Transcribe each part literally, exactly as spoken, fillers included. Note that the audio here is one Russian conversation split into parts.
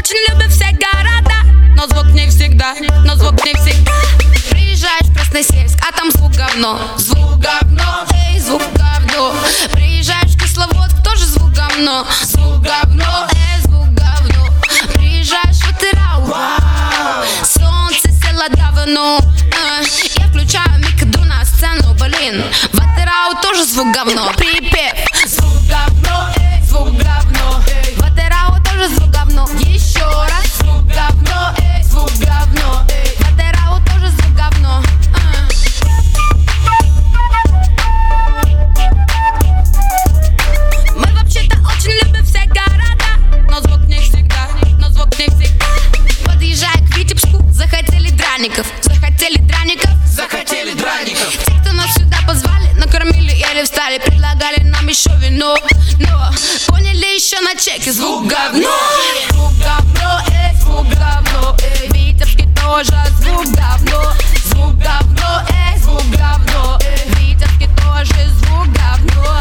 очень любим все города, но звук не всегда, но звук не всегда. Приезжаешь в Красноярск, а там звук говно. Звук говно, эй, звук говно. Приезжаешь в Кисловодск, тоже звук говно. Звук говно, эй, звук говно. Приезжаешь в Атырау, вау, солнце село давно. Я включаю микду на сцену, блин. В Атырау тоже звук говно. Припев, звук говно, эй, звук говно. В Атырау тоже звук говно. Еще раз, звук говно, эй, звук говно. В Атырау тоже звук говно. Мы вообще-то очень любим все города, но звук не всегда, но звук не всегда. Подъезжая к Витебску, захотели драников, захотели драников, захотели драников. Те, кто нас сюда позвали, накормили, еле встали, предлагали нам еще вино, но поняли еще на чеке звук говно. Звук говно, эй, звук говно, эй. В Витебске тоже звук говно. Звук говно, эй, звук говно, эй. В Витебске тоже звук говно.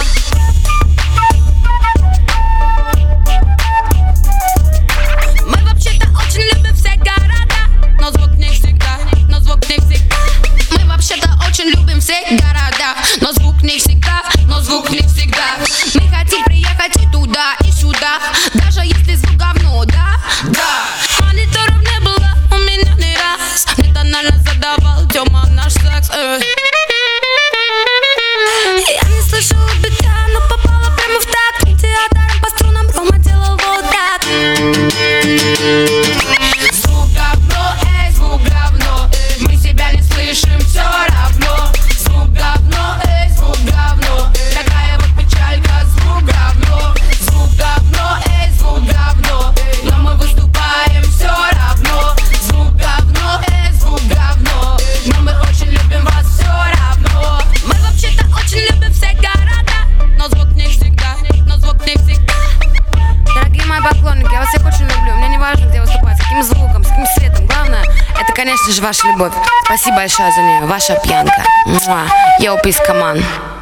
Мы вообще-то очень любим все города, но звук не всегда, но звук не всегда. Мы вообще-то очень любим все города, но звук не всегда, но звук не всегда. Мы хотим приехать и туда, и сюда, даже если звук говно, да? Да. Мониторов не было у меня ни раз. Мне тонально задавал Тёма наш секс, эй. Я не слышала бита, но попала прямо в такт. Театром по струнам Рома делал вот так. Звук говно, эй, звук говно. Мы себя не слышим, все равно. Звук говно, эй, звук говно. Такая вот печалька, звук говно. Звук говно, эй, звук говно. Но мы выступаем все равно. Звук говно, эй, звук говно. Но мы очень любим вас все равно. Мы вообще-то очень любим все города, но звук не всегда, но звук не всегда. Дорогие мои поклонники, я вас всех очень люблю. Мне не важно, где выступать, с каким звуком, с каким светом. Главное, это, конечно же, ваша любовь. Спасибо большое за нее, ваша пьянка. Йоу, peace, come on.